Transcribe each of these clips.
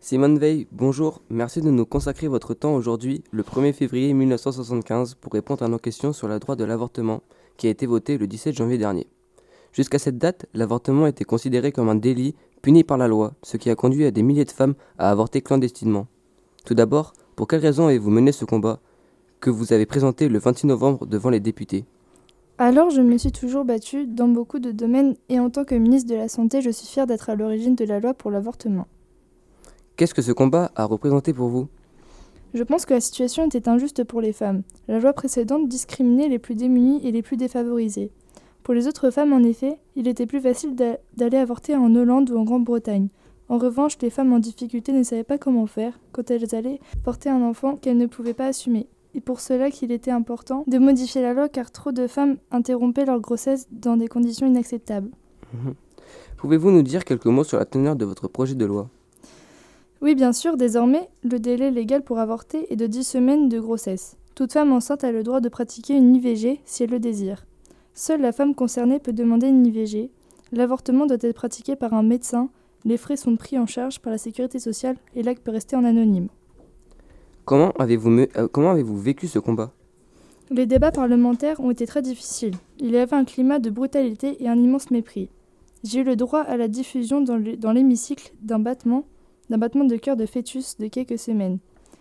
Simone Veil, bonjour, merci de nous consacrer votre temps aujourd'hui, le 1er février 1975, pour répondre à nos questions sur le droit de l'avortement, qui a été voté le 17 janvier dernier. Jusqu'à cette date, l'avortement était considéré comme un délit puni par la loi, ce qui a conduit à des milliers de femmes à avorter clandestinement. Tout d'abord, pour quelles raisons avez-vous mené ce combat, que vous avez présenté le 26 novembre devant les députés ? Alors, je me suis toujours battue dans beaucoup de domaines et en tant que ministre de la Santé, je suis fière d'être à l'origine de la loi pour l'avortement. Qu'est-ce que ce combat a représenté pour vous ? Je pense que la situation était injuste pour les femmes. La loi précédente discriminait les plus démunies et les plus défavorisées. Pour les autres femmes, en effet, il était plus facile d'aller avorter en Hollande ou en Grande-Bretagne. En revanche, les femmes en difficulté ne savaient pas comment faire quand elles allaient porter un enfant qu'elles ne pouvaient pas assumer. Et pour cela qu'il était important de modifier la loi car trop de femmes interrompaient leur grossesse dans des conditions inacceptables. Pouvez-vous nous dire quelques mots sur la teneur de votre projet de loi ? Oui, bien sûr, désormais, le délai légal pour avorter est de 10 semaines de grossesse. Toute femme enceinte a le droit de pratiquer une IVG si elle le désire. Seule la femme concernée peut demander une IVG. L'avortement doit être pratiqué par un médecin. Les frais sont pris en charge par la sécurité sociale et l'acte peut rester en anonyme. Comment avez-vous vécu ce combat ? Les débats parlementaires ont été très difficiles. Il y avait un climat de brutalité et un immense mépris. J'ai eu le droit à la diffusion dans l'hémicycle d'un battement de cœur de fœtus de quelques semaines.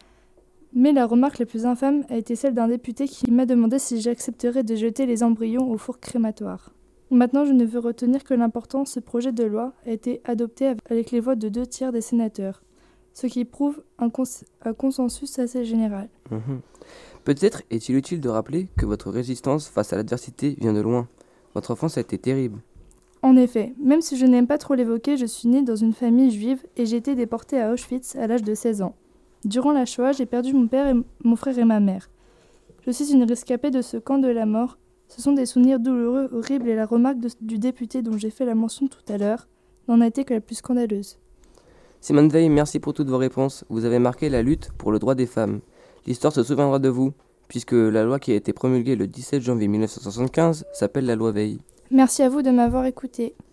Mais la remarque la plus infâme a été celle d'un député qui m'a demandé si j'accepterais de jeter les embryons au four crématoire. Maintenant, je ne veux retenir que l'important, ce projet de loi a été adopté avec les voix de 2/3 des sénateurs, ce qui prouve un consensus assez général. Peut-être est-il utile de rappeler que votre résistance face à l'adversité vient de loin. Votre enfance a été terrible. En effet, même si je n'aime pas trop l'évoquer, je suis née dans une famille juive et j'ai été déportée à Auschwitz à l'âge de 16 ans. Durant la Shoah, j'ai perdu mon frère et ma mère. Je suis une rescapée de ce camp de la mort. Ce sont des souvenirs douloureux, horribles et la remarque du député dont j'ai fait la mention tout à l'heure n'en a été que la plus scandaleuse. Simone Veil, merci pour toutes vos réponses. Vous avez marqué la lutte pour le droit des femmes. L'histoire se souviendra de vous, puisque la loi qui a été promulguée le 17 janvier 1975 s'appelle la loi Veil. Merci à vous de m'avoir écoutée.